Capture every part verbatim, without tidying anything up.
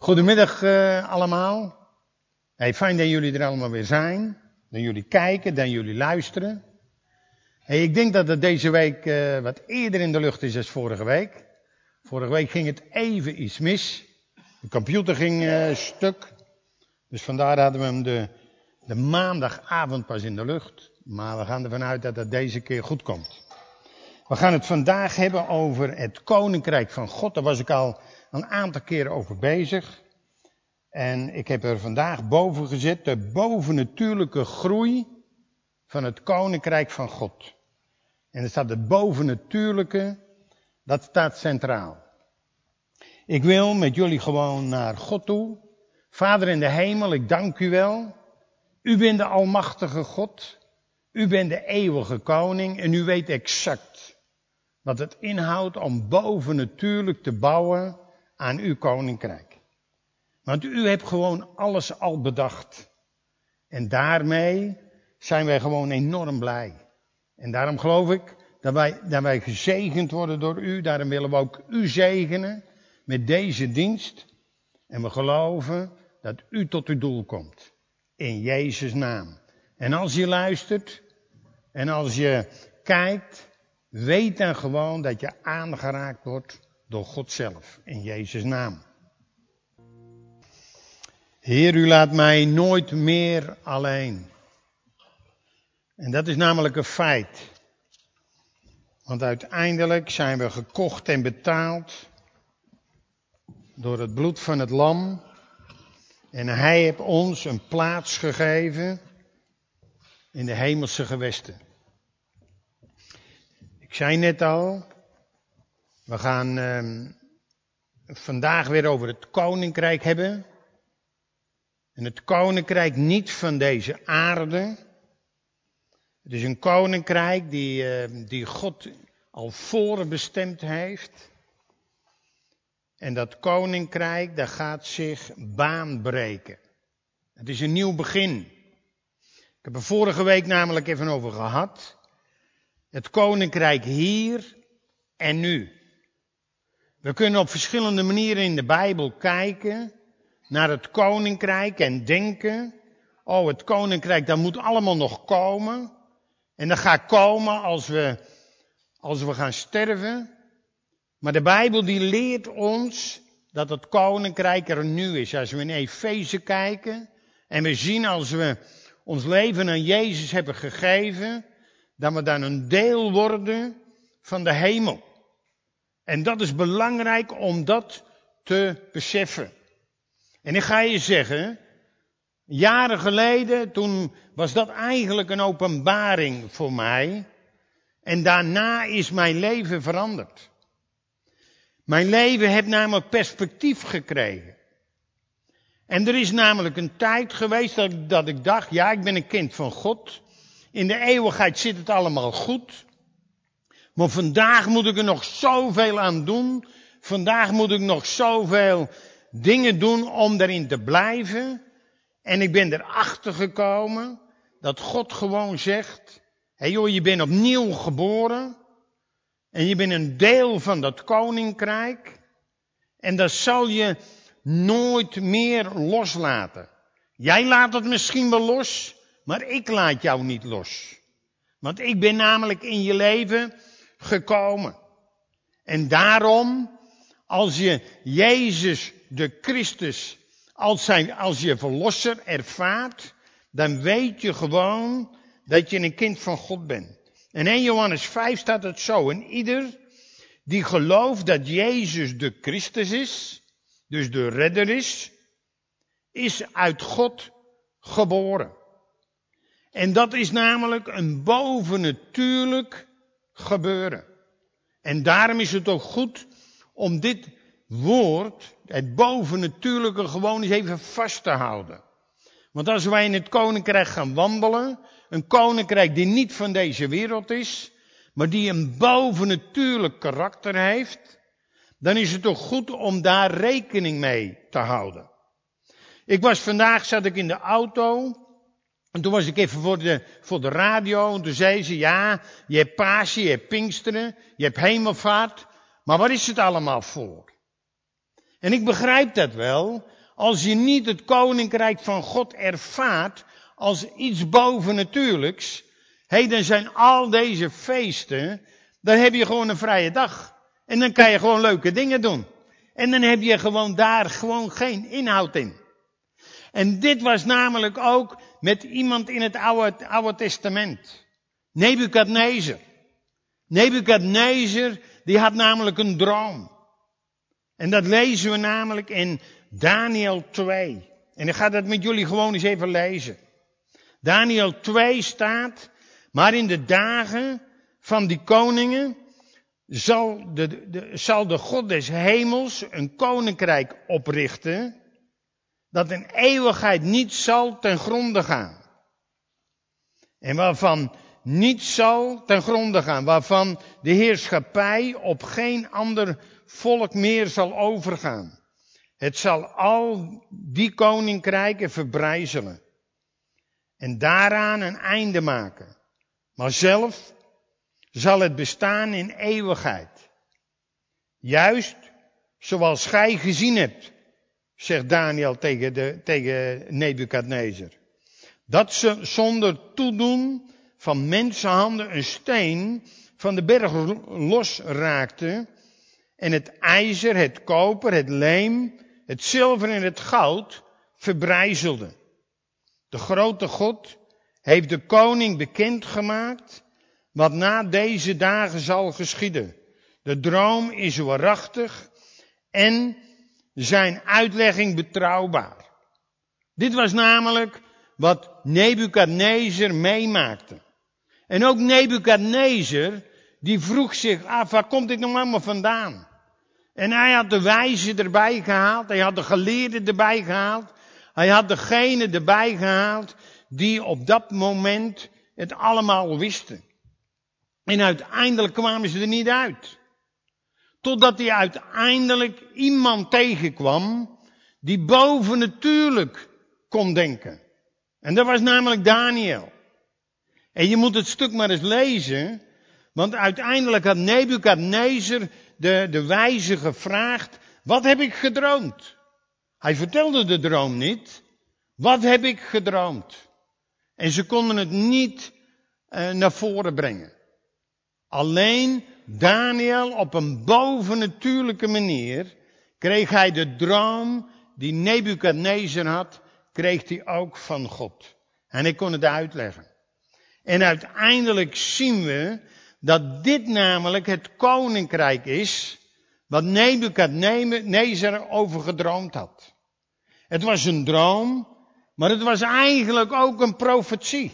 Goedemiddag uh, allemaal. Hey, fijn dat jullie er allemaal weer zijn. Dat jullie kijken, dat jullie luisteren. Hey, ik denk dat het deze week uh, wat eerder in de lucht is dan vorige week. Vorige week ging het even iets mis. De computer ging uh, stuk. Dus vandaar hadden we hem de, de maandagavond pas in de lucht. Maar we gaan ervan uit dat het deze keer goed komt. We gaan het vandaag hebben over het Koninkrijk van God. Daar was ik al een aantal keren over bezig. En ik heb er vandaag boven gezet de bovennatuurlijke groei van het Koninkrijk van God. En er staat het bovennatuurlijke, dat staat centraal. Ik wil met jullie gewoon naar God toe. Vader in de hemel, ik dank u wel. U bent de almachtige God. U bent de eeuwige koning en u weet exact wat het inhoudt om bovennatuurlijk te bouwen aan uw koninkrijk. Want u hebt gewoon alles al bedacht. En daarmee zijn wij gewoon enorm blij. En daarom geloof ik dat wij, dat wij gezegend worden door u. Daarom willen we ook u zegenen met deze dienst. En we geloven dat u tot uw doel komt. In Jezus' naam. En als je luistert en als je kijkt, weet dan gewoon dat je aangeraakt wordt door God zelf. In Jezus' naam. Heer, u laat mij nooit meer alleen. En dat is namelijk een feit. Want uiteindelijk zijn we gekocht en betaald door het bloed van het lam. En hij heeft ons een plaats gegeven in de hemelse gewesten. Ik zei net al, we gaan uh, vandaag weer over het koninkrijk hebben. En het koninkrijk niet van deze aarde. Het is een koninkrijk die, uh, die God al voorbestemd heeft. En dat koninkrijk, dat gaat zich baanbreken. Het is een nieuw begin. Ik heb er vorige week namelijk even over gehad. Het koninkrijk hier en nu. We kunnen op verschillende manieren in de Bijbel kijken naar het koninkrijk en denken, oh, het koninkrijk, dat moet allemaal nog komen. En dat gaat komen als we, als we gaan sterven. Maar de Bijbel die leert ons dat het koninkrijk er nu is. Als we in Efeze kijken en we zien als we ons leven aan Jezus hebben gegeven, dat we dan een deel worden van de hemel. En dat is belangrijk om dat te beseffen. En ik ga je zeggen, jaren geleden, toen was dat eigenlijk een openbaring voor mij. En daarna is mijn leven veranderd. Mijn leven heeft namelijk perspectief gekregen. En er is namelijk een tijd geweest dat ik, dat ik dacht, ja, ik ben een kind van God. In de eeuwigheid zit het allemaal goed. Maar vandaag moet ik er nog zoveel aan doen. Vandaag moet ik nog zoveel dingen doen om daarin te blijven. En ik ben erachter gekomen dat God gewoon zegt, hé joh, je bent opnieuw geboren. En je bent een deel van dat koninkrijk. En dat zal je nooit meer loslaten. Jij laat het misschien wel los, maar ik laat jou niet los. Want ik ben namelijk in je leven gekomen. En daarom, als je Jezus de Christus als, zijn, als je verlosser ervaart, dan weet je gewoon dat je een kind van God bent. En in Johannes vijf staat het zo, en ieder die gelooft dat Jezus de Christus is, dus de redder is, is uit God geboren. En dat is namelijk een bovennatuurlijk gebeuren. En daarom is het ook goed om dit woord, het bovennatuurlijke, gewoon eens even vast te houden. Want als wij in het koninkrijk gaan wandelen, een koninkrijk die niet van deze wereld is, maar die een bovennatuurlijk karakter heeft, dan is het ook goed om daar rekening mee te houden. Ik was vandaag, zat ik in de auto, en toen was ik even voor de, voor de radio, en toen zei ze, ja, je hebt Pasen, je hebt Pinksteren, je hebt Hemelvaart, maar waar is het allemaal voor? En ik begrijp dat wel, als je niet het koninkrijk van God ervaart als iets bovennatuurlijks, hé, dan zijn al deze feesten, dan heb je gewoon een vrije dag. En dan kan je gewoon leuke dingen doen. En dan heb je gewoon daar gewoon geen inhoud in. En dit was namelijk ook met iemand in het Oude, Oude Testament. Nebukadnezar. Nebukadnezar, die had namelijk een droom. En dat lezen we namelijk in Daniel twee. En ik ga dat met jullie gewoon eens even lezen. Daniel twee staat, maar in de dagen van die koningen zal de, de, zal de God des hemels een koninkrijk oprichten, dat in eeuwigheid niet zal ten gronde gaan. En waarvan niet zal ten gronde gaan, waarvan de heerschappij op geen ander volk meer zal overgaan. Het zal al die koninkrijken verbrijzelen en daaraan een einde maken. Maar zelf zal het bestaan in eeuwigheid. Juist zoals gij gezien hebt, zegt Daniel tegen, de, tegen Nebukadnezar. Dat ze zonder toedoen van mensenhanden een steen van de berg losraakte en het ijzer, het koper, het leem, het zilver en het goud verbrijzelde. De grote God heeft de koning bekendgemaakt wat na deze dagen zal geschieden. De droom is waarachtig en zijn uitlegging betrouwbaar. Dit was namelijk wat Nebukadnezar meemaakte. En ook Nebukadnezar, die vroeg zich af, waar komt dit nou allemaal vandaan? En hij had de wijzen erbij gehaald, hij had de geleerden erbij gehaald, hij had degene erbij gehaald die op dat moment het allemaal wisten. En uiteindelijk kwamen ze er niet uit. Totdat hij uiteindelijk iemand tegenkwam die bovennatuurlijk kon denken. En dat was namelijk Daniel. En je moet het stuk maar eens lezen, want uiteindelijk had Nebukadnezar de, de wijze gevraagd, wat heb ik gedroomd? Hij vertelde de droom niet. Wat heb ik gedroomd? En ze konden het niet uh, naar voren brengen. Alleen Daniel op een bovennatuurlijke manier kreeg hij de droom die Nebukadnezar had, kreeg hij ook van God. En hij kon het uitleggen. En uiteindelijk zien we dat dit namelijk het koninkrijk is wat Nebukadnezar over gedroomd had. Het was een droom, maar het was eigenlijk ook een profetie.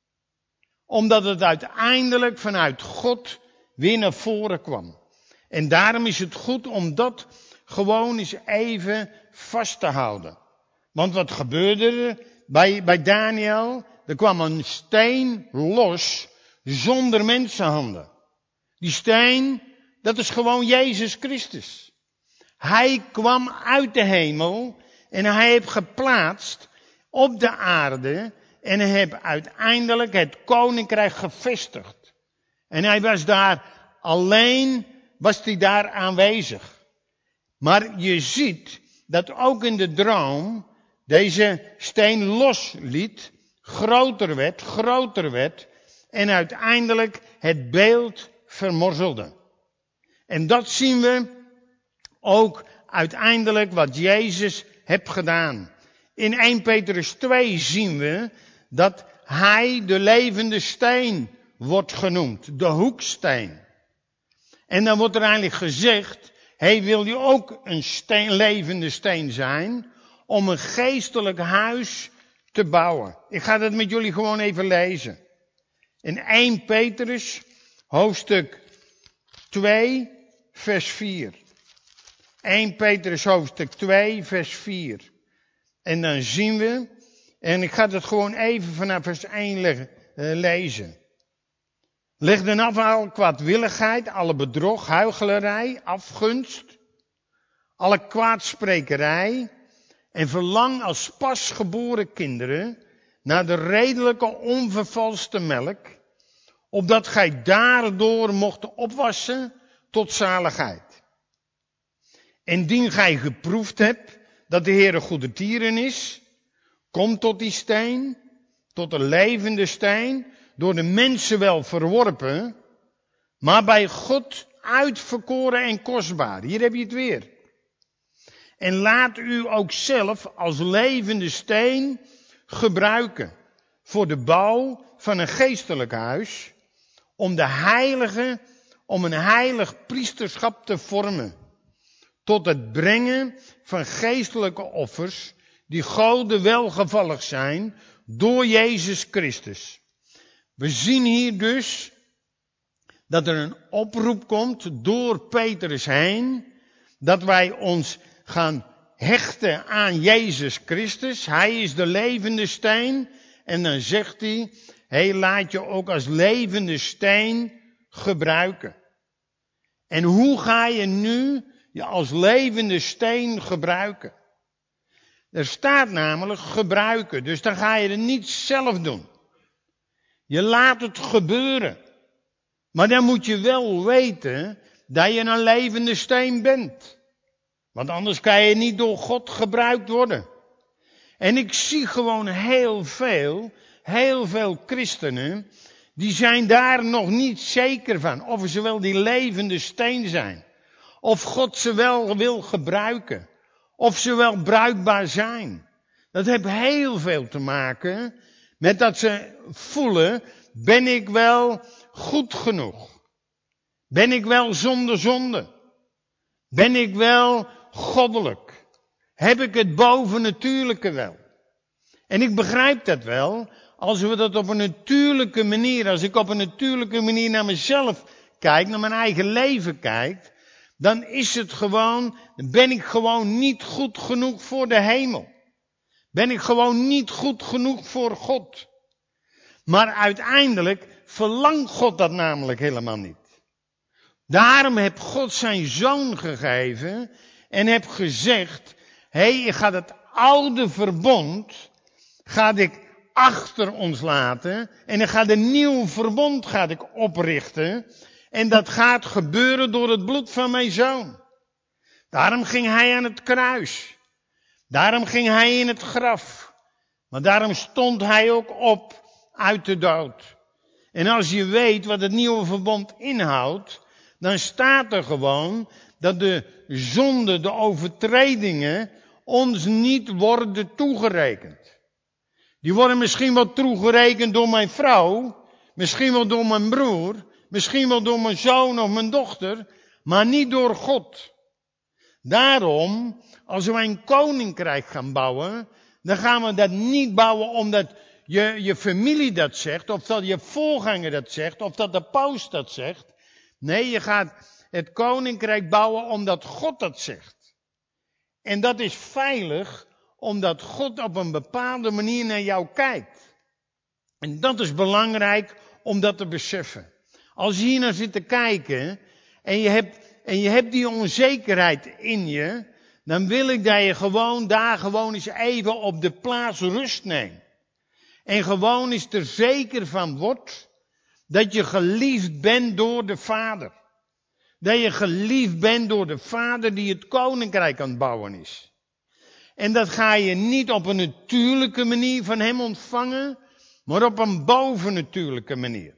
Omdat het uiteindelijk vanuit God weer naar voren kwam. En daarom is het goed om dat gewoon eens even vast te houden. Want wat gebeurde er bij, bij Daniel? Er kwam een steen los zonder mensenhanden. Die steen, dat is gewoon Jezus Christus. Hij kwam uit de hemel en hij heeft geplaatst op de aarde en hij heeft uiteindelijk het koninkrijk gevestigd. En hij was daar alleen, was hij daar aanwezig. Maar je ziet dat ook in de droom deze steen losliet, groter werd, groter werd en uiteindelijk het beeld vermorzelde. En dat zien we ook uiteindelijk wat Jezus heeft gedaan. In Eerste Petrus twee zien we dat hij de levende steen wordt genoemd, de hoeksteen. En dan wordt er eigenlijk gezegd, hey, wil je ook een steen, levende steen zijn om een geestelijk huis te bouwen? Ik ga dat met jullie gewoon even lezen. In Eerste Petrus, hoofdstuk twee, vers vier. Eerste Petrus, hoofdstuk twee, vers vier. En dan zien we, en ik ga het gewoon even vanaf vers één leggen, uh, lezen. Leg dan af alle kwaadwilligheid, alle bedrog, huichelarij, afgunst, alle kwaadsprekerij en verlang als pasgeboren kinderen naar de redelijke onvervalste melk, opdat gij daardoor mocht opwassen tot zaligheid. Indien gij geproefd hebt dat de Heer een goede tieren is, kom tot die steen, tot een levende steen, door de mensen wel verworpen, maar bij God uitverkoren en kostbaar. Hier heb je het weer. En laat u ook zelf als levende steen gebruiken voor de bouw van een geestelijk huis, om de heilige, om een heilig priesterschap te vormen, tot het brengen van geestelijke offers, die Gode welgevallig zijn, door Jezus Christus. We zien hier dus dat er een oproep komt door Petrus heen, dat wij ons gaan hechten aan Jezus Christus. Hij is de levende steen. En dan zegt hij, hey, laat je ook als levende steen gebruiken. En hoe ga je nu je als levende steen gebruiken? Er staat namelijk gebruiken, dus dan ga je het niet zelf doen. Je laat het gebeuren. Maar dan moet je wel weten dat je een levende steen bent. Want anders kan je niet door God gebruikt worden. En ik zie gewoon heel veel, heel veel christenen, die zijn daar nog niet zeker van. Of ze wel die levende steen zijn. Of God ze wel wil gebruiken. Of ze wel bruikbaar zijn. Dat heeft heel veel te maken met dat ze voelen, ben ik wel goed genoeg? Ben ik wel zonder zonde? Ben ik wel goddelijk? Heb ik het bovennatuurlijke wel? En ik begrijp dat wel, als we dat op een natuurlijke manier, als ik op een natuurlijke manier naar mezelf kijk, naar mijn eigen leven kijk, dan is het gewoon, ben ik gewoon niet goed genoeg voor de hemel. Ben ik gewoon niet goed genoeg voor God. Maar uiteindelijk verlangt God dat namelijk helemaal niet. Daarom heeft God zijn zoon gegeven en heeft gezegd, hé, hey, ik ga het oude verbond, ga ik achter ons laten en ik ga een nieuw verbond ga ik oprichten. En dat gaat gebeuren door het bloed van mijn zoon. Daarom ging hij aan het kruis. Daarom ging hij in het graf. Maar daarom stond hij ook op uit de dood. En als je weet wat het nieuwe verbond inhoudt, dan staat er gewoon dat de zonde, de overtredingen, ons niet worden toegerekend. Die worden misschien wel toegerekend door mijn vrouw, misschien wel door mijn broer, misschien wel door mijn zoon of mijn dochter, maar niet door God. Daarom, als wij een koninkrijk gaan bouwen, dan gaan we dat niet bouwen omdat je, je familie dat zegt, of dat je voorganger dat zegt, of dat de paus dat zegt. Nee, je gaat het koninkrijk bouwen omdat God dat zegt. En dat is veilig, omdat God op een bepaalde manier naar jou kijkt. En dat is belangrijk om dat te beseffen. Als je hier naar zit te kijken en je hebt, en je hebt die onzekerheid in je, dan wil ik dat je gewoon daar gewoon eens even op de plaats rust neemt. En gewoon eens er zeker van wordt dat je geliefd bent door de Vader. Dat je geliefd bent door de Vader die het koninkrijk aan het bouwen is. En dat ga je niet op een natuurlijke manier van hem ontvangen, maar op een bovennatuurlijke manier.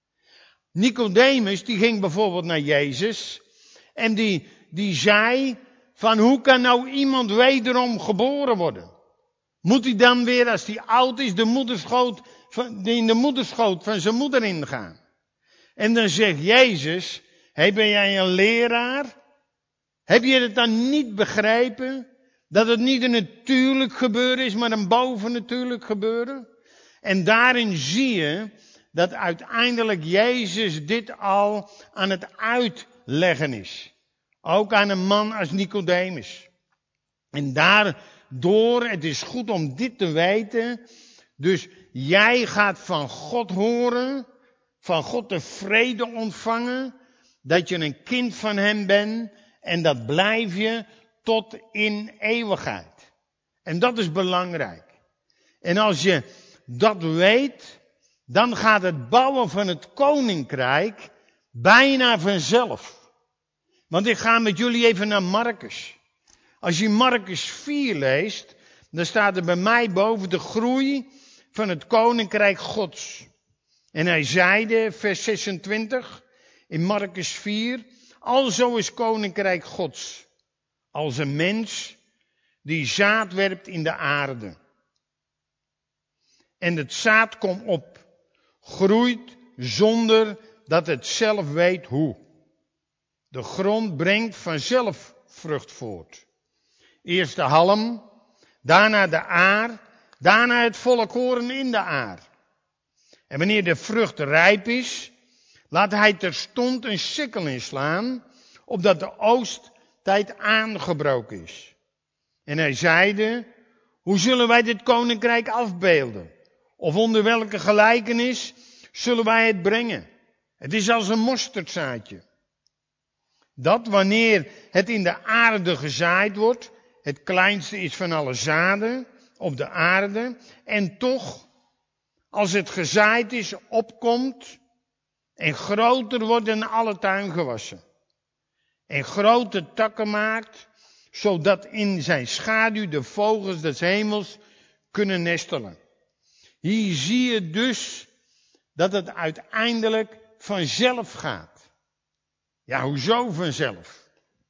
Nicodemus, die ging bijvoorbeeld naar Jezus en die, die zei van hoe kan nou iemand wederom geboren worden? Moet hij dan weer, als hij oud is, de moederschoot, in de moederschoot van zijn moeder ingaan? En dan zegt Jezus, hey, ben jij een leraar? Heb je het dan niet begrepen? Dat het niet een natuurlijk gebeuren is, maar een bovennatuurlijk gebeuren? En daarin zie je dat uiteindelijk Jezus dit al aan het uitleggen is. Ook aan een man als Nicodemus. En daardoor, het is goed om dit te weten. Dus jij gaat van God horen, van God de vrede ontvangen, dat je een kind van hem bent en dat blijf je tot in eeuwigheid. En dat is belangrijk. En als je dat weet, dan gaat het bouwen van het koninkrijk bijna vanzelf. Want ik ga met jullie even naar Marcus. Als je Marcus vier leest, dan staat er bij mij boven de groei van het koninkrijk Gods. En hij zeide, vers zesentwintig, in Marcus vier, alzo is koninkrijk Gods, als een mens die zaad werpt in de aarde. En het zaad komt op, groeit zonder dat het zelf weet hoe. De grond brengt vanzelf vrucht voort. Eerst de halm, daarna de aar, daarna het volle koren in de aar. En wanneer de vrucht rijp is, laat hij terstond een sikkel inslaan, opdat de oosttijd aangebroken is. En hij zeide, hoe zullen wij dit koninkrijk afbeelden? Of onder welke gelijkenis zullen wij het brengen? Het is als een mosterdzaadje. Dat wanneer het in de aarde gezaaid wordt, het kleinste is van alle zaden op de aarde, en toch, als het gezaaid is, opkomt en groter wordt dan alle tuingewassen. En grote takken maakt, zodat in zijn schaduw de vogels des hemels kunnen nestelen. Hier zie je dus dat het uiteindelijk vanzelf gaat. Ja, hoezo vanzelf?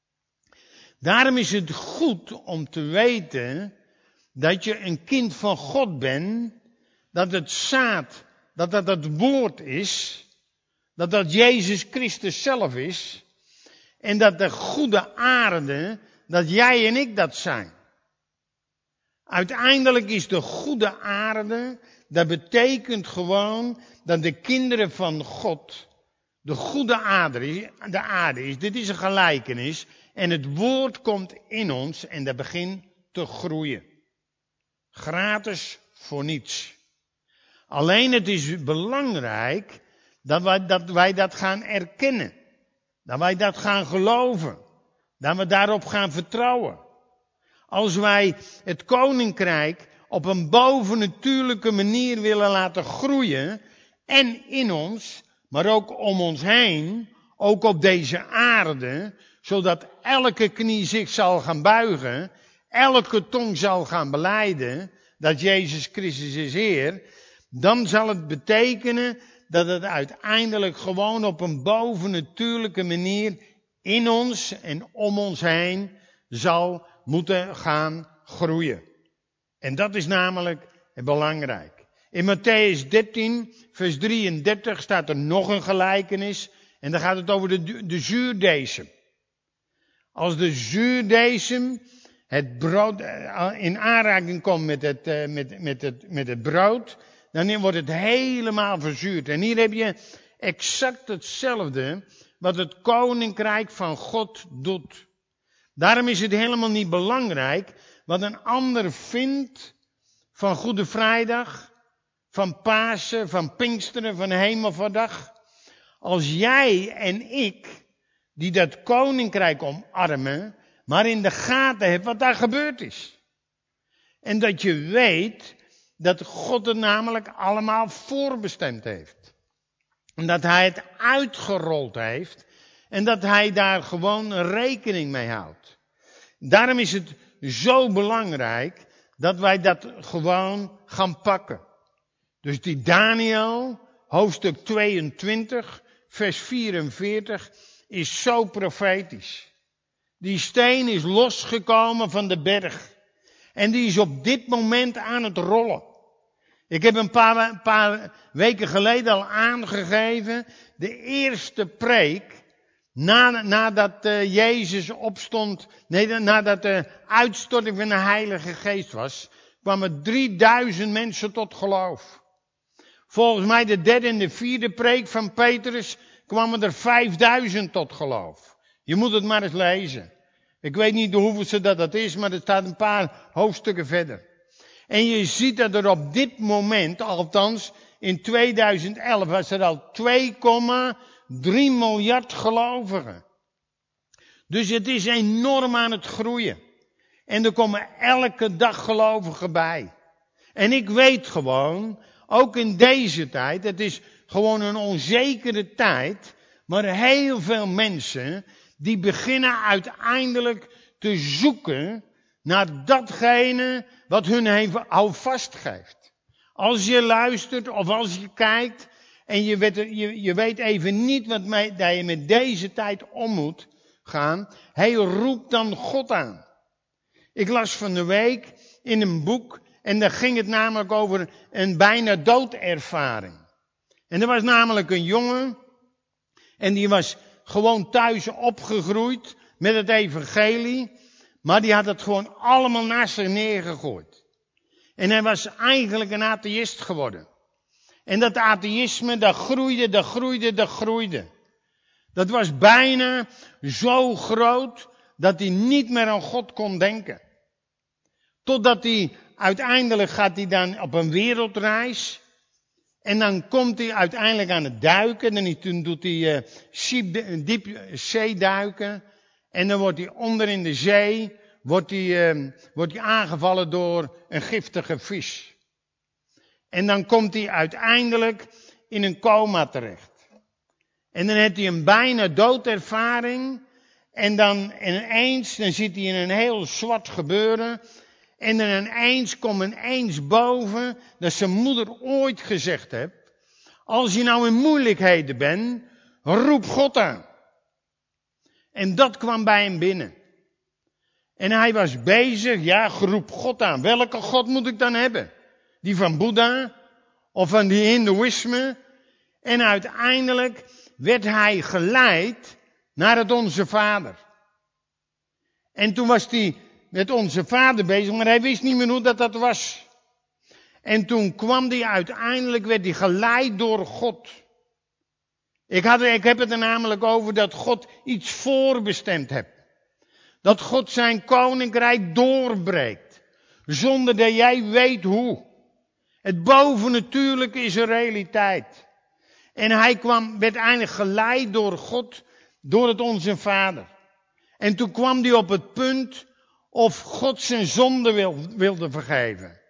Daarom is het goed om te weten dat je een kind van God bent, dat het zaad, dat dat het woord is, dat dat Jezus Christus zelf is, en dat de goede aarde, dat jij en ik dat zijn. Uiteindelijk is de goede aarde, dat betekent gewoon dat de kinderen van God de goede aarde is, de aarde is. Dit is een gelijkenis. En het woord komt in ons en dat begint te groeien. Gratis voor niets. Alleen het is belangrijk dat wij dat, wij dat gaan erkennen. Dat wij dat gaan geloven. Dat we daarop gaan vertrouwen. Als wij het koninkrijk op een bovennatuurlijke manier willen laten groeien. En in ons, maar ook om ons heen. Ook op deze aarde. Zodat elke knie zich zal gaan buigen. Elke tong zal gaan belijden. Dat Jezus Christus is Heer. Dan zal het betekenen dat het uiteindelijk gewoon op een bovennatuurlijke manier in ons en om ons heen zal moeten gaan groeien. En dat is namelijk belangrijk. In Matthäus dertien, vers drieëndertig staat er nog een gelijkenis. En dan gaat het over de, de zuurdesem. Als de zuurdesem het brood in aanraking komt met het, met, met het, met het brood, dan wordt het helemaal verzuurd. En hier heb je exact hetzelfde wat het koninkrijk van God doet. Daarom is het helemaal niet belangrijk wat een ander vindt van Goede Vrijdag, van Pasen, van Pinksteren, van Hemelvaartdag. Als jij en ik, die dat koninkrijk omarmen, maar in de gaten hebt wat daar gebeurd is. En dat je weet dat God het namelijk allemaal voorbestemd heeft. En dat hij het uitgerold heeft. En dat hij daar gewoon rekening mee houdt. Daarom is het zo belangrijk dat wij dat gewoon gaan pakken. Dus die Daniel, hoofdstuk tweeëntwintig, vers vierenveertig, is zo profetisch. Die steen is losgekomen van de berg. En die is op dit moment aan het rollen. Ik heb een paar, paar weken geleden al aangegeven, de eerste preek, na, nadat uh, Jezus opstond, nee, nadat de uitstorting van de Heilige Geest was, kwamen drieduizend mensen tot geloof. Volgens mij de derde en de vierde preek van Petrus kwamen er vijfduizend tot geloof. Je moet het maar eens lezen. Ik weet niet hoeveelste dat dat is, maar er staat een paar hoofdstukken verder. En je ziet dat er op dit moment, althans in tweeduizend elf, was er al twee komma drie miljard gelovigen. Dus het is enorm aan het groeien. En er komen elke dag gelovigen bij. En ik weet gewoon, ook in deze tijd, het is gewoon een onzekere tijd, maar heel veel mensen die beginnen uiteindelijk te zoeken naar datgene wat hun even houvast geeft. Als je luistert of als je kijkt en je weet, je, je weet even niet wat mee, dat je met deze tijd om moet gaan, hij roept dan God aan. Ik las van de week in een boek en daar ging het namelijk over een bijna doodervaring. En er was namelijk een jongen en die was gewoon thuis opgegroeid met het evangelie, maar die had het gewoon allemaal naast zich neergegooid. En hij was eigenlijk een atheïst geworden. En dat atheïsme, dat groeide, dat groeide, dat groeide. Dat was bijna zo groot dat hij niet meer aan God kon denken. Totdat hij, uiteindelijk gaat hij dan op een wereldreis. En dan komt hij uiteindelijk aan het duiken. En toen doet hij uh, diep zeeduiken. En dan wordt hij onder in de zee, wordt hij, uh, wordt hij aangevallen door een giftige vis. En dan komt hij uiteindelijk in een coma terecht. En dan heeft hij een bijna doodervaring. En dan ineens, dan zit hij in een heel zwart gebeuren. En dan ineens komt ineens boven dat zijn moeder ooit gezegd heeft: als je nou in moeilijkheden bent, roep God aan. En dat kwam bij hem binnen. En hij was bezig, ja, roep God aan. Welke God moet ik dan hebben? Die van Boeddha of van die Hindoeïsme? En uiteindelijk werd hij geleid naar het Onze Vader. En toen was hij met Onze Vader bezig, maar hij wist niet meer hoe dat, dat was. En toen kwam hij uiteindelijk, werd hij geleid door God. Ik, had, ik heb het er namelijk over dat God iets voorbestemd heeft. Dat God zijn koninkrijk doorbreekt. Zonder dat jij weet hoe. Het bovennatuurlijke is een realiteit. En hij kwam, werd eigenlijk geleid door God, door het Onze Vader. En toen kwam hij op het punt of God zijn zonde wil, wilde vergeven.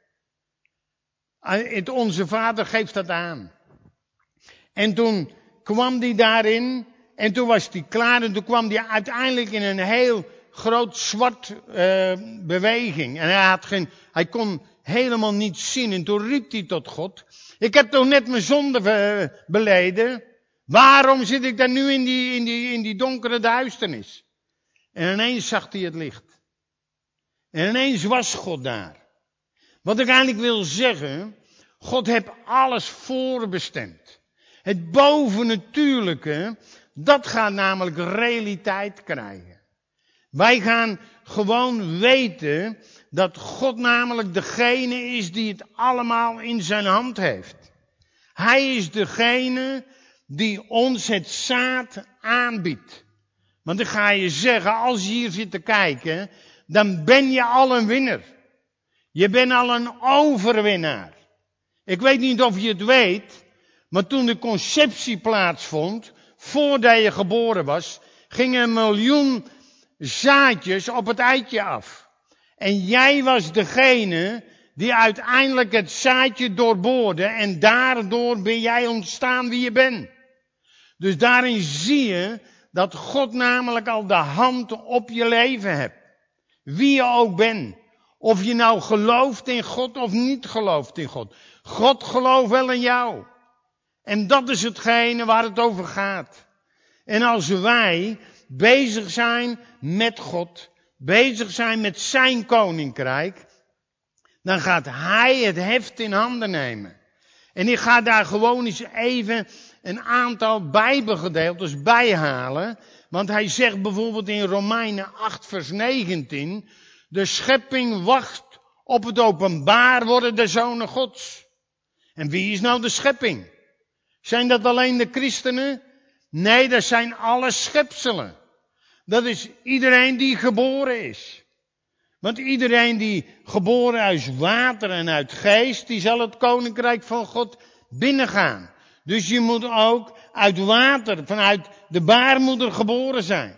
Het Onze Vader geeft dat aan. En toen kwam hij daarin en toen was hij klaar en toen kwam hij uiteindelijk in een heel groot zwart uh, beweging. En hij, had geen, hij kon helemaal niets zien en toen riep hij tot God: ik heb toch net mijn zonde uh, beleden. Waarom zit ik dan nu in die, in die, in die donkere duisternis? En ineens zag hij het licht. En ineens was God daar. Wat ik eigenlijk wil zeggen, God heeft alles voorbestemd. Het bovennatuurlijke, dat gaat namelijk realiteit krijgen. Wij gaan gewoon weten dat God namelijk degene is die het allemaal in zijn hand heeft. Hij is degene die ons het zaad aanbiedt. Want ik ga je zeggen, als je hier zit te kijken, dan ben je al een winnaar. Je bent al een overwinnaar. Ik weet niet of je het weet, maar toen de conceptie plaatsvond, voordat je geboren was, gingen een miljoen zaadjes op het eitje af. En jij was degene die uiteindelijk het zaadje doorboorde en daardoor ben jij ontstaan wie je bent. Dus daarin zie je dat God namelijk al de hand op je leven hebt. Wie je ook bent. Of je nou gelooft in God of niet gelooft in God. God gelooft wel in jou. En dat is hetgene waar het over gaat. En als wij bezig zijn met God, bezig zijn met zijn koninkrijk, dan gaat hij het heft in handen nemen. En ik ga daar gewoon eens even een aantal Bijbelgedeeltes bij halen. Want hij zegt bijvoorbeeld in Romeinen acht vers negentien, de schepping wacht op het openbaar worden der zonen Gods. En wie is nou de schepping? Zijn dat alleen de christenen? Nee, dat zijn alle schepselen. Dat is iedereen die geboren is. Want iedereen die geboren uit water en uit geest, die zal het koninkrijk van God binnengaan. Dus je moet ook uit water, vanuit de baarmoeder geboren zijn.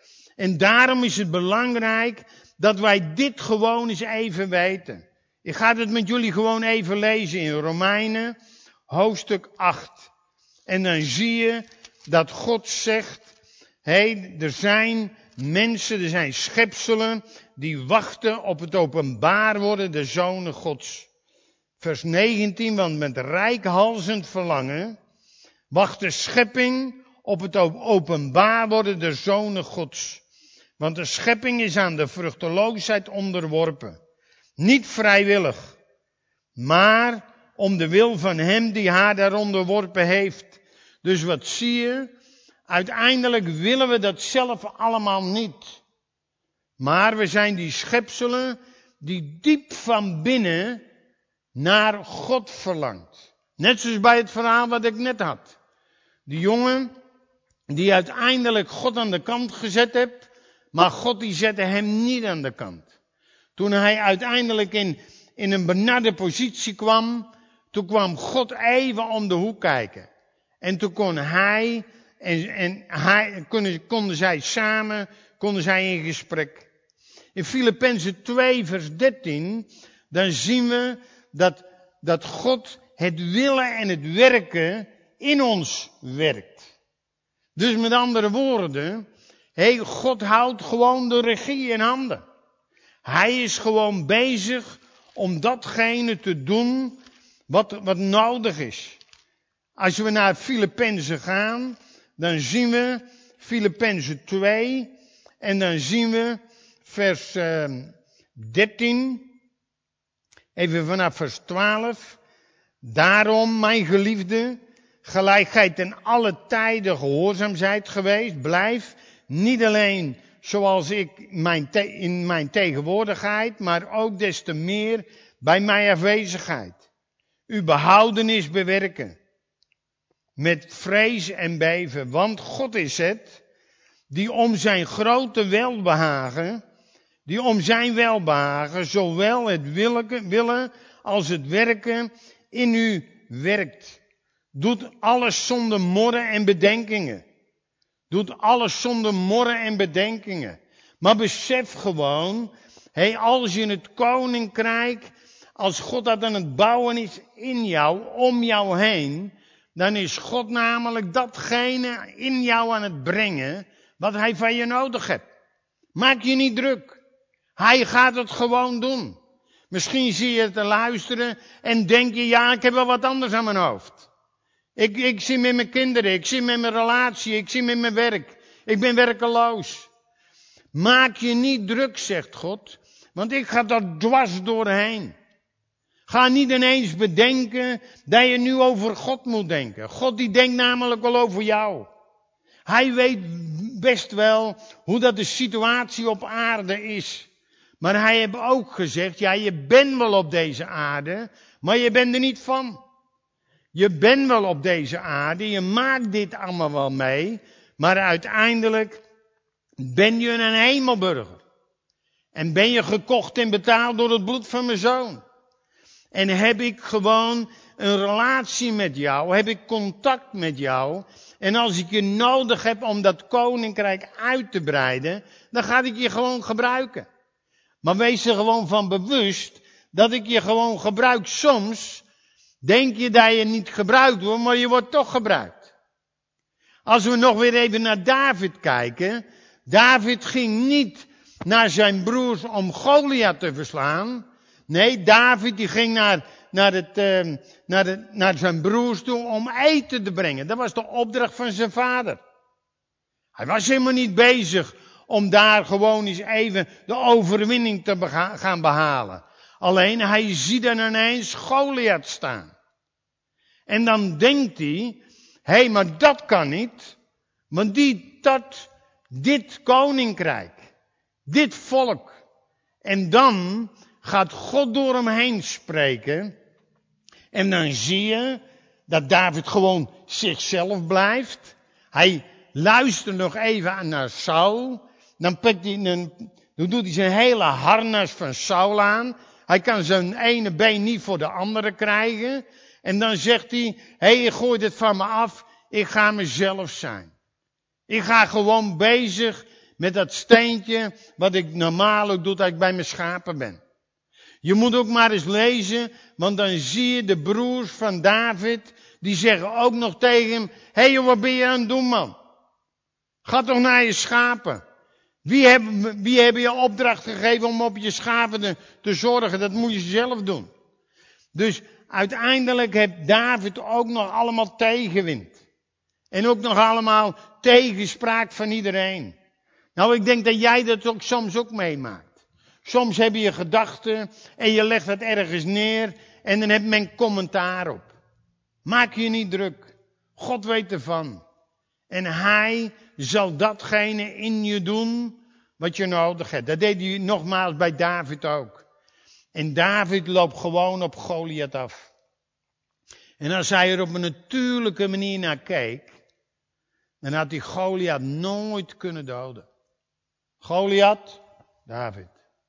En daarom is het belangrijk dat wij dit gewoon eens even weten. Ik ga het met jullie gewoon even lezen in Romeinen, hoofdstuk acht. En dan zie je dat God zegt, Hé, er zijn mensen, er zijn schepselen die wachten op het openbaar worden der zonen Gods. Vers negentien, want met reikhalzend verlangen wacht de schepping op het openbaar worden der zonen Gods. Want de schepping is aan de vruchteloosheid onderworpen. Niet vrijwillig, maar om de wil van hem die haar daar onderworpen heeft. Dus wat zie je? Uiteindelijk willen we dat zelf allemaal niet. Maar we zijn die schepselen die diep van binnen naar God verlangt. Net zoals bij het verhaal wat ik net had. Die jongen die uiteindelijk God aan de kant gezet heeft, maar God die zette hem niet aan de kant. Toen hij uiteindelijk in, in een benarde positie kwam, toen kwam God even om de hoek kijken. En toen kon hij en, en hij, konden, konden zij samen, konden zij in gesprek. In Filippenzen twee vers dertien, dan zien we dat, dat God het willen en het werken in ons werkt. Dus met andere woorden, hey, God houdt gewoon de regie in handen. Hij is gewoon bezig om datgene te doen wat, wat nodig is. Als we naar Filippenzen gaan, dan zien we Filippenzen twee en dan zien we vers uh, dertien, even vanaf vers twaalf. Daarom, mijn geliefde, gelijk gij ten alle tijden gehoorzaam zijt geweest, blijf niet alleen zoals ik mijn te- in mijn tegenwoordigheid, maar ook des te meer bij mijn afwezigheid. Uw behoudenis bewerken. Met vrees en beven, want God is het, die om zijn grote welbehagen, die om zijn welbehagen, zowel het willen als het werken in u werkt. Doet alles zonder morren en bedenkingen. Doet alles zonder morren en bedenkingen. Maar besef gewoon, hey, als je in het koninkrijk, als God dat aan het bouwen is in jou, om jou heen, dan is God namelijk datgene in jou aan het brengen wat hij van je nodig hebt. Maak je niet druk. Hij gaat het gewoon doen. Misschien zie je het te luisteren en denk je, ja, ik heb wel wat anders aan mijn hoofd. Ik, ik zie met mijn kinderen, ik zie met mijn relatie, ik zie met mijn werk. Ik ben werkeloos. Maak je niet druk, zegt God, want ik ga daar dwars doorheen. Ga niet ineens bedenken dat je nu over God moet denken. God die denkt namelijk wel over jou. Hij weet best wel hoe dat de situatie op aarde is. Maar hij heeft ook gezegd, ja, je bent wel op deze aarde, maar je bent er niet van. Je bent wel op deze aarde, je maakt dit allemaal wel mee, maar uiteindelijk ben je een hemelburger. En ben je gekocht en betaald door het bloed van mijn zoon. En heb ik gewoon een relatie met jou, heb ik contact met jou. En als ik je nodig heb om dat koninkrijk uit te breiden, dan ga ik je gewoon gebruiken. Maar wees er gewoon van bewust dat ik je gewoon gebruik. Soms denk je dat je niet gebruikt wordt, maar je wordt toch gebruikt. Als we nog weer even naar David kijken. David ging niet naar zijn broers om Goliath te verslaan. Nee, David die ging naar, naar, het, uh, naar, de, naar zijn broers toe om eten te brengen. Dat was de opdracht van zijn vader. Hij was helemaal niet bezig om daar gewoon eens even de overwinning te bega- gaan behalen. Alleen hij ziet dan ineens Goliath staan. En dan denkt hij, hé, hey, maar dat kan niet. Want die, dat, dit koninkrijk, dit volk. En dan gaat God door hem heen spreken. En dan zie je dat David gewoon zichzelf blijft. Hij luistert nog even naar Saul. Dan, pakt hij een, dan doet hij zijn hele harnas van Saul aan. Hij kan zijn ene been niet voor de andere krijgen. En dan zegt hij, hé, hey, gooi dit van me af. Ik ga mezelf zijn. Ik ga gewoon bezig met dat steentje wat ik normaal ook doe als ik bij mijn schapen ben. Je moet ook maar eens lezen, want dan zie je de broers van David, die zeggen ook nog tegen hem, hé hey, wat ben je aan het doen, man? Ga toch naar je schapen. Wie hebben, wie hebben je opdracht gegeven om op je schapen te, te zorgen? Dat moet je zelf doen. Dus uiteindelijk heeft David ook nog allemaal tegenwind. En ook nog allemaal tegenspraak van iedereen. Nou, ik denk dat jij dat ook soms ook meemaakt. Soms heb je gedachten en je legt het ergens neer en dan heeft men commentaar op. Maak je niet druk. God weet ervan. En hij zal datgene in je doen wat je nodig hebt. Dat deed hij nogmaals bij David ook. En David loopt gewoon op Goliath af. En als hij er op een natuurlijke manier naar keek, dan had hij Goliath nooit kunnen doden. Goliath, David.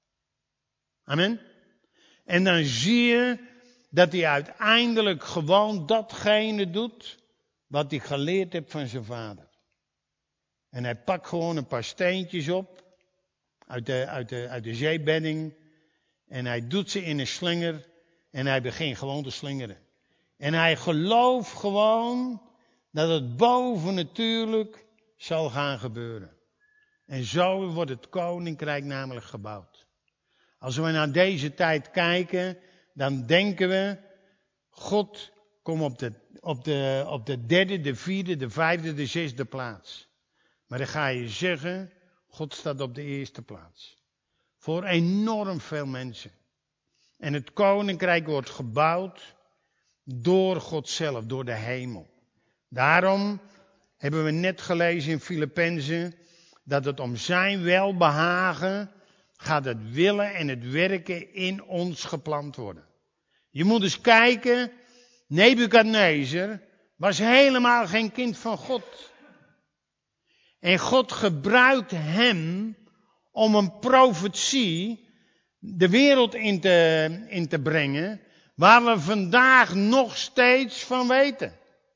Amen. En dan zie je dat hij uiteindelijk gewoon datgene doet wat hij geleerd heeft van zijn vader. En hij pakt gewoon een paar steentjes op uit de, uit de, uit de zeebedding. En hij doet ze in een slinger en hij begint gewoon te slingeren. En hij gelooft gewoon dat het bovennatuurlijk zal gaan gebeuren. En zo wordt het koninkrijk namelijk gebouwd. Als we naar deze tijd kijken, dan denken we, God komt op de, op de, op de derde, de vierde, de vijfde, de zesde plaats. Maar dan ga je zeggen, God staat op de eerste plaats. Voor enorm veel mensen. En het koninkrijk wordt gebouwd door God zelf, door de hemel. Daarom hebben we net gelezen in Filippenzen dat het om zijn welbehagen gaat het willen en het werken in ons geplant worden. Je moet eens kijken, Nebukadnezar was helemaal geen kind van God. En God gebruikt hem om een profetie de wereld in te, in te brengen, waar we vandaag nog steeds van weten.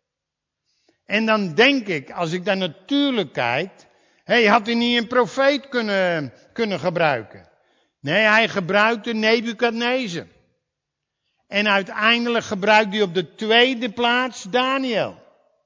En dan denk ik, als ik daar natuurlijk kijk, hé, had hij niet een profeet kunnen, kunnen gebruiken? Nee, hij gebruikte Nebukadnezar. En uiteindelijk gebruikt hij op de tweede plaats Daniel.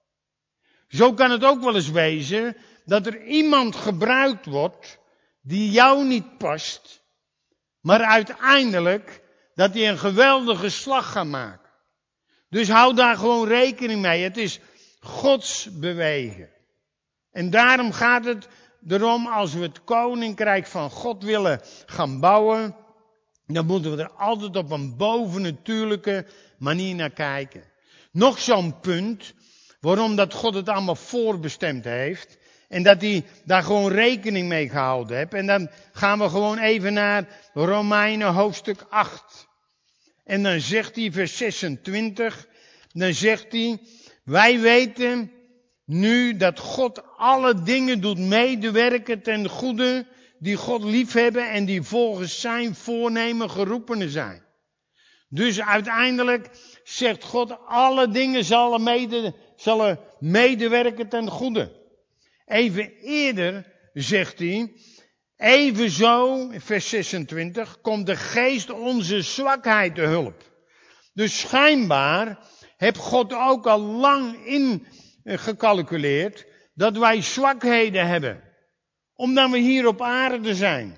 Zo kan het ook wel eens wezen dat er iemand gebruikt wordt die jou niet past, maar uiteindelijk dat hij een geweldige slag gaat maken. Dus hou daar gewoon rekening mee. Het is Gods bewegen. En daarom gaat het erom, als we het koninkrijk van God willen gaan bouwen, dan moeten we er altijd op een bovennatuurlijke manier naar kijken. Nog zo'n punt, waarom dat God het allemaal voorbestemd heeft. En dat hij daar gewoon rekening mee gehouden heeft. En dan gaan we gewoon even naar Romeinen hoofdstuk acht. En dan zegt hij vers zesentwintig. Dan zegt hij, wij weten nu dat God alle dingen doet medewerken ten goede die God liefhebben en die volgens zijn voornemen geroepenen zijn. Dus uiteindelijk zegt God, alle dingen zullen, mede, zullen medewerken ten goede. Even eerder zegt hij, evenzo, vers zesentwintig, komt de geest onze zwakheid te hulp. Dus schijnbaar heeft God ook al lang ingecalculeerd dat wij zwakheden hebben. Omdat we hier op aarde zijn.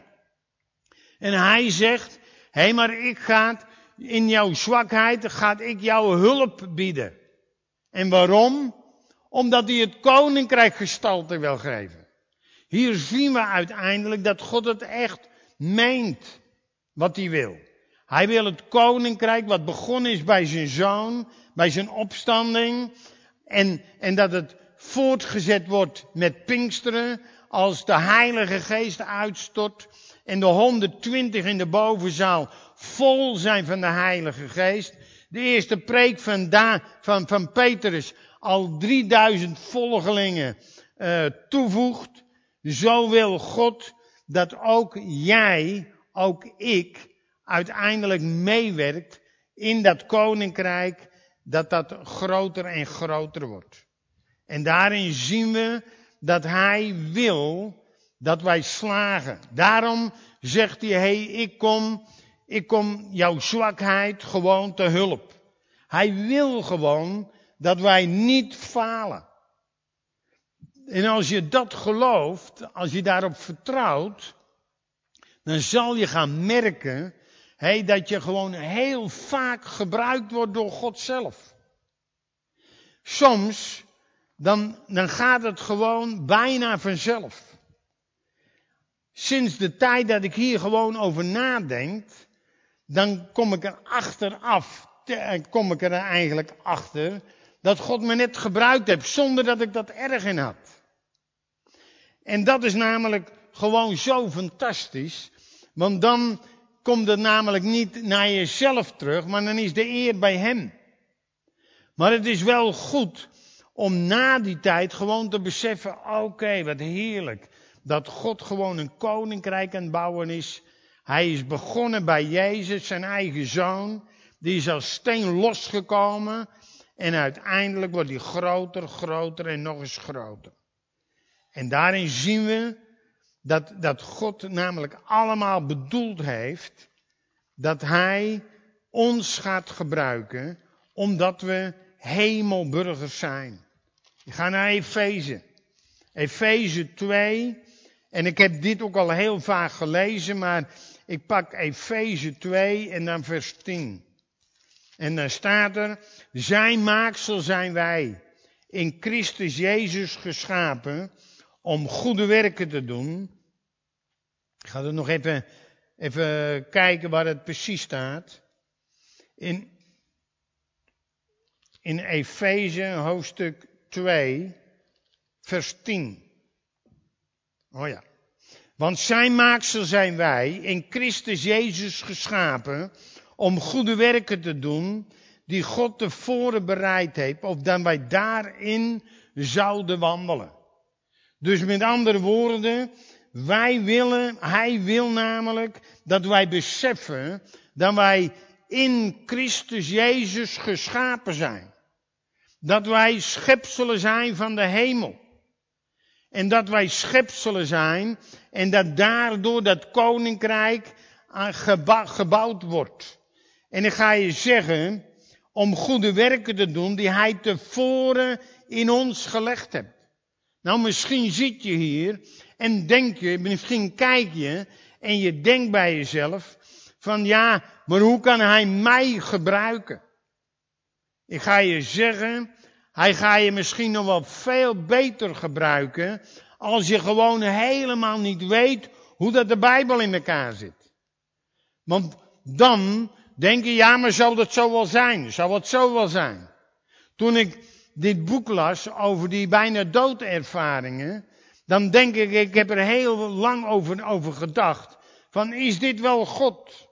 En hij zegt, hé, hey, maar ik ga in jouw zwakheid, ga ik jou hulp bieden. En waarom? Omdat hij het koninkrijk gestalte wil geven. Hier zien we uiteindelijk dat God het echt meent wat hij wil. Hij wil het koninkrijk wat begonnen is bij zijn zoon, bij zijn opstanding. En, en dat het voortgezet wordt met Pinksteren, als de Heilige Geest uitstort. En de honderdtwintig in de bovenzaal vol zijn van de Heilige Geest. De eerste preek van, da, van, van Petrus al drieduizend volgelingen uh, toevoegt. Zo wil God dat ook jij, ook ik, uiteindelijk meewerkt in dat koninkrijk, dat dat groter en groter wordt. En daarin zien we dat hij wil dat wij slagen. Daarom zegt hij, hé, hey, ik kom, ik kom jouw zwakheid gewoon te hulp. Hij wil gewoon dat wij niet falen. En als je dat gelooft, als je daarop vertrouwt, dan zal je gaan merken, hé, dat je gewoon heel vaak gebruikt wordt door God zelf. Soms, dan, dan gaat het gewoon bijna vanzelf. Sinds de tijd dat ik hier gewoon over nadenk, dan kom ik er achteraf, kom ik er eigenlijk achter, dat God me net gebruikt heeft, zonder dat ik dat erg in had. En dat is namelijk gewoon zo fantastisch, want dan komt het namelijk niet naar jezelf terug, maar dan is de eer bij Hem. Maar het is wel goed om na die tijd gewoon te beseffen, oké, okay, wat heerlijk, dat God gewoon een koninkrijk aan het bouwen is. Hij is begonnen bij Jezus, zijn eigen zoon, die is als steen losgekomen en uiteindelijk wordt hij groter, groter en nog eens groter. En daarin zien we dat, dat God namelijk allemaal bedoeld heeft dat Hij ons gaat gebruiken omdat we hemelburgers zijn. Ik ga naar Efeze. Efeze twee. En ik heb dit ook al heel vaak gelezen, maar ik pak Efeze twee en dan vers tien. En dan staat er, zijn maaksel zijn wij, in Christus Jezus geschapen, om goede werken te doen. Ik ga er nog even, even kijken waar het precies staat. In, in Efeze hoofdstuk twee, vers tien. Oh ja. Want zijn maaksel zijn wij, in Christus Jezus geschapen, om goede werken te doen, die God tevoren bereid heeft, opdat wij daarin zouden wandelen. Dus met andere woorden, wij willen, hij wil namelijk dat wij beseffen dat wij in Christus Jezus geschapen zijn. Dat wij schepselen zijn van de hemel. En dat wij schepselen zijn en dat daardoor dat koninkrijk geba- gebouwd wordt. En ik ga je zeggen, om goede werken te doen die hij tevoren in ons gelegd hebt. Nou, misschien zit je hier en denk je, misschien kijk je en je denkt bij jezelf van ja, maar hoe kan hij mij gebruiken? Ik ga je zeggen, hij gaat je misschien nog wel veel beter gebruiken als je gewoon helemaal niet weet hoe dat de Bijbel in elkaar zit. Want dan denk je, ja, maar zou dat zo wel zijn? Zou het zo wel zijn? Toen ik dit boek las over die bijna doodervaringen, dan denk ik, ik heb er heel lang over, over gedacht, van is dit wel God?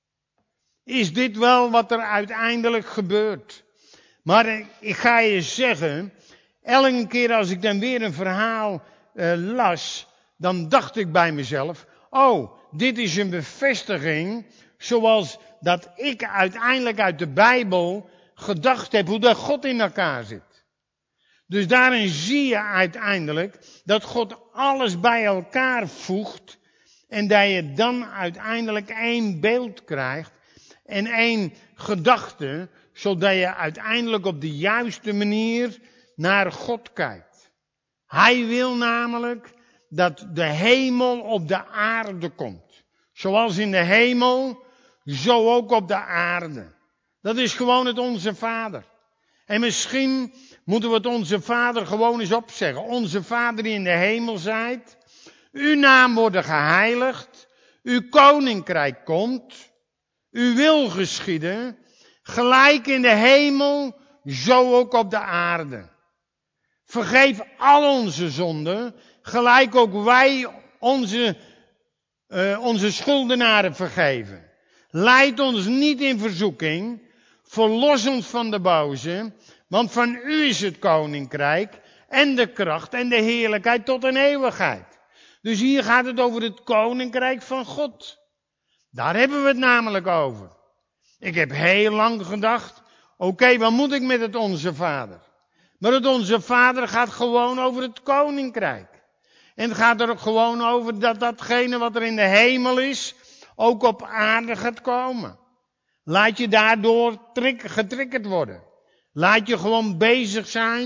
Is dit wel wat er uiteindelijk gebeurt? Maar ik ga je zeggen, elke keer als ik dan weer een verhaal uh, las, dan dacht ik bij mezelf, oh, dit is een bevestiging zoals dat ik uiteindelijk uit de Bijbel gedacht heb hoe dat God in elkaar zit. Dus daarin zie je uiteindelijk dat God alles bij elkaar voegt en dat je dan uiteindelijk één beeld krijgt en één gedachte, zodat je uiteindelijk op de juiste manier naar God kijkt. Hij wil namelijk dat de hemel op de aarde komt. Zoals in de hemel, zo ook op de aarde. Dat is gewoon het Onze Vader. En misschien moeten we het Onze Vader gewoon eens opzeggen. Onze Vader die in de hemel zijt. Uw naam wordt geheiligd. Uw koninkrijk komt. Uw wil geschieden. Gelijk in de hemel, zo ook op de aarde. Vergeef al onze zonden, gelijk ook wij onze, uh, onze schuldenaren vergeven. Leid ons niet in verzoeking, verlos ons van de boze, want van u is het koninkrijk en de kracht en de heerlijkheid tot een eeuwigheid. Dus hier gaat het over het koninkrijk van God. Daar hebben we het namelijk over. Ik heb heel lang gedacht, oké, okay, wat moet ik met het Onze Vader? Maar het Onze Vader gaat gewoon over het koninkrijk. En het gaat er ook gewoon over dat datgene wat er in de hemel is, ook op aarde gaat komen. Laat je daardoor trik, getriggerd worden. Laat je gewoon bezig zijn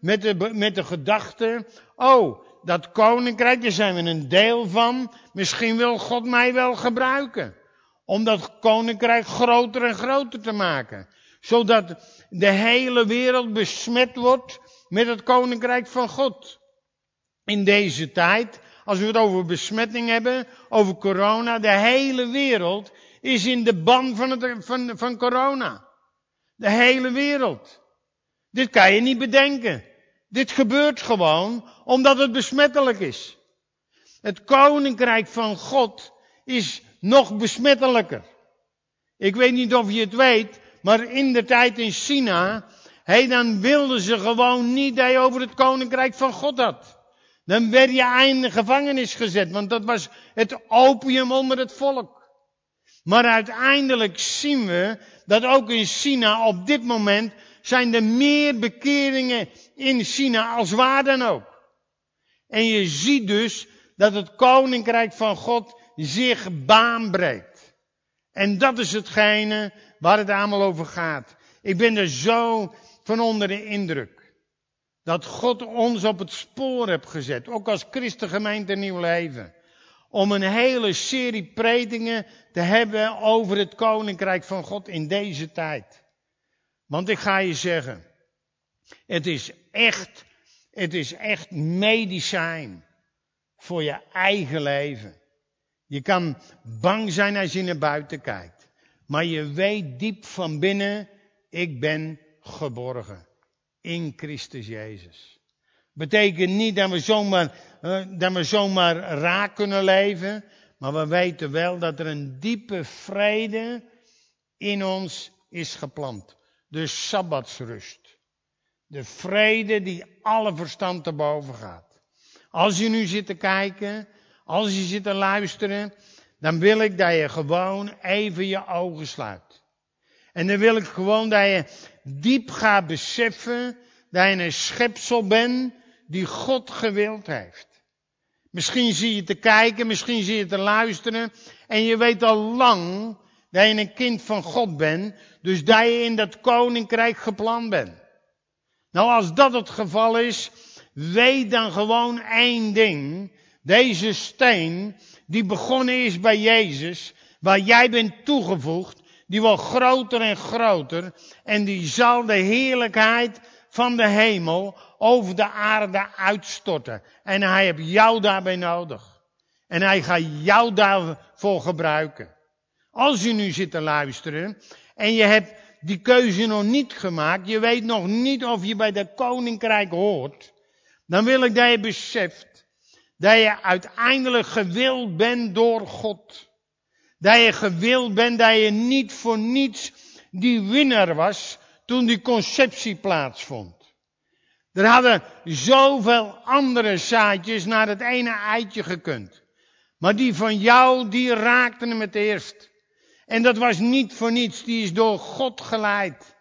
met de, met de gedachte, oh, dat koninkrijk, daar zijn we een deel van. Misschien wil God mij wel gebruiken. Om dat koninkrijk groter en groter te maken. Zodat de hele wereld besmet wordt met het koninkrijk van God. In deze tijd, als we het over besmetting hebben, over corona, de hele wereld is in de ban van, het, van, van corona. De hele wereld. Dit kan je niet bedenken. Dit gebeurt gewoon omdat het besmettelijk is. Het koninkrijk van God is nog besmettelijker. Ik weet niet of je het weet, maar in de tijd in China, hey, dan wilden ze gewoon niet dat je over het koninkrijk van God had. Dan werd je in de gevangenis gezet, want dat was het opium onder het volk. Maar uiteindelijk zien we dat ook in China op dit moment zijn er meer bekeringen in China als waar dan ook. En je ziet dus dat het koninkrijk van God zich baanbreekt. En dat is hetgene waar het allemaal over gaat. Ik ben er zo van onder de indruk. Dat God ons op het spoor heeft gezet. Ook als Christengemeente Nieuw Leven. Om een hele serie predikingen te hebben over het koninkrijk van God in deze tijd. Want ik ga je zeggen. Het is echt, het is echt medicijn. Voor je eigen leven. Je kan bang zijn als je naar buiten kijkt. Maar je weet diep van binnen, ik ben geborgen. In Christus Jezus. Betekent niet dat we zomaar, uh, dat we zomaar raak kunnen leven. Maar we weten wel dat er een diepe vrede in ons is geplant. De sabbatsrust. De vrede die alle verstand te boven gaat. Als je nu zit te kijken, als je zit te luisteren, dan wil ik dat je gewoon even je ogen sluit. En dan wil ik gewoon dat je diep gaat beseffen dat je een schepsel bent die God gewild heeft. Misschien zie je te kijken, misschien zie je te luisteren en je weet al lang dat je een kind van God bent, dus dat je in dat koninkrijk gepland bent. Nou, als dat het geval is, weet dan gewoon één ding. Deze steen, die begonnen is bij Jezus, waar jij bent toegevoegd, die wordt groter en groter. En die zal de heerlijkheid van de hemel over de aarde uitstorten. En hij heeft jou daarbij nodig. En hij gaat jou daarvoor gebruiken. Als je nu zit te luisteren en je hebt die keuze nog niet gemaakt, je weet nog niet of je bij dat koninkrijk hoort, dan wil ik dat je beseft dat je uiteindelijk gewild bent door God. Dat je gewild bent, dat je niet voor niets die winnaar was toen die conceptie plaatsvond. Er hadden zoveel andere zaadjes naar het ene eitje gekund. Maar die van jou, die raakten hem het eerst. En dat was niet voor niets, die is door God geleid.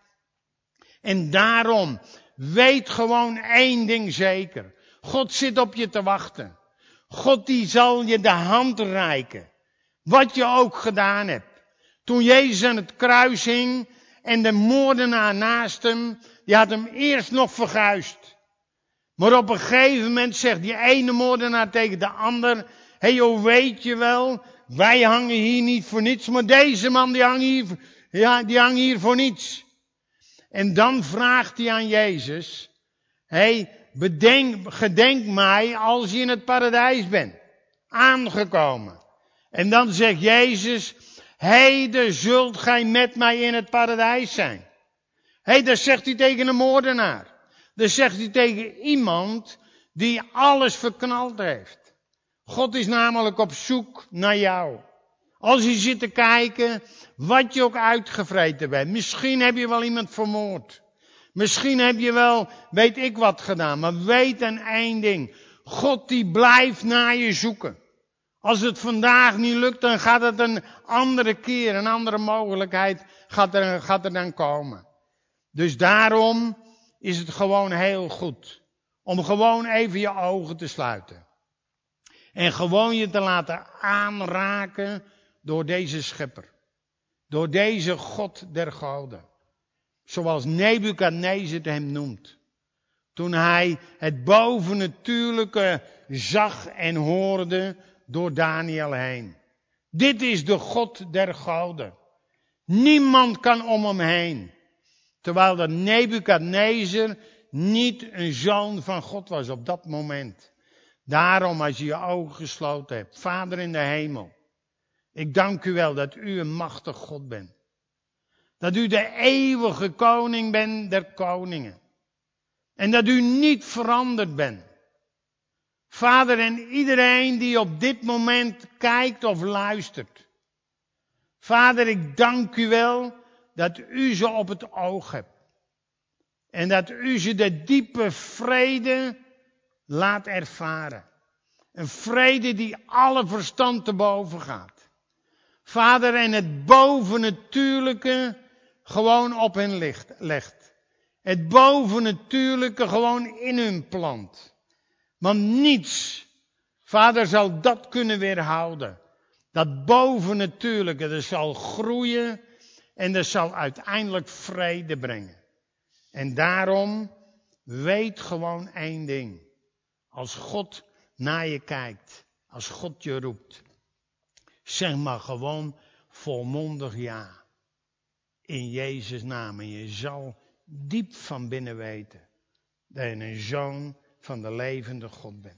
En daarom, weet gewoon één ding zeker. God zit op je te wachten. God die zal je de hand reiken. Wat je ook gedaan hebt. Toen Jezus aan het kruis hing en de moordenaar naast hem, die had hem eerst nog verguisd. Maar op een gegeven moment zegt die ene moordenaar tegen de ander, hé hey joh, weet je wel, wij hangen hier niet voor niets, maar deze man die hangt hier, ja, die hangt hier voor niets. En dan vraagt hij aan Jezus, hé, hey, bedenk, gedenk mij als je in het paradijs bent, aangekomen. En dan zegt Jezus, heden zult gij met mij in het paradijs zijn. Hé, hey, dat zegt hij tegen een moordenaar. Dat zegt hij tegen iemand die alles verknald heeft. God is namelijk op zoek naar jou. Als je zit te kijken, wat je ook uitgevreten bent. Misschien heb je wel iemand vermoord. Misschien heb je wel, weet ik wat gedaan. Maar weet dan één ding. God die blijft naar je zoeken. Als het vandaag niet lukt, dan gaat het een andere keer, een andere mogelijkheid gaat er, gaat er dan komen. Dus daarom is het gewoon heel goed. Om gewoon even je ogen te sluiten. En gewoon je te laten aanraken door deze schepper. Door deze God der goden. Zoals Nebukadnezar hem noemt. Toen hij het bovennatuurlijke zag en hoorde door Daniel heen. Dit is de God der goden. Niemand kan om hem heen. Terwijl dat Nebukadnezar niet een zoon van God was op dat moment. Daarom als je je ogen gesloten hebt. Vader in de hemel. Ik dank u wel dat u een machtig God bent. Dat u de eeuwige koning bent der koningen. En dat u niet veranderd bent. Vader, en iedereen die op dit moment kijkt of luistert. Vader, ik dank u wel dat u ze op het oog hebt. En dat u ze de diepe vrede laat ervaren. Een vrede die alle verstand te boven gaat. Vader, en het bovennatuurlijke gewoon op hen ligt, legt. Het bovennatuurlijke gewoon in hun plant. Want niets, Vader, zal dat kunnen weerhouden. Dat bovennatuurlijke, dat zal groeien en dat zal uiteindelijk vrede brengen. En daarom, weet gewoon één ding. Als God naar je kijkt, als God je roept, zeg maar gewoon volmondig ja. In Jezus' naam. En je zal diep van binnen weten dat je een zoon van de levende God bent.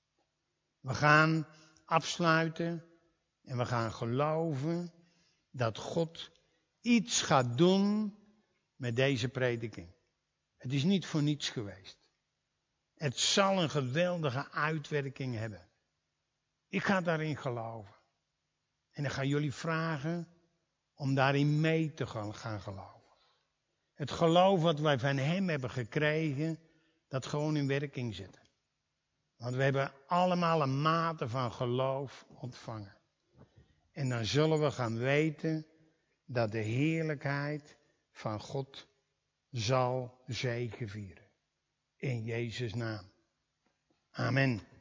We gaan afsluiten en we gaan geloven dat God iets gaat doen met deze prediking. Het is niet voor niets geweest. Het zal een geweldige uitwerking hebben. Ik ga daarin geloven. En ik ga jullie vragen om daarin mee te gaan, gaan geloven. Het geloof wat wij van hem hebben gekregen, dat gewoon in werking zetten. Want we hebben allemaal een mate van geloof ontvangen. En dan zullen we gaan weten dat de heerlijkheid van God zal zegevieren. In Jezus' naam. Amen.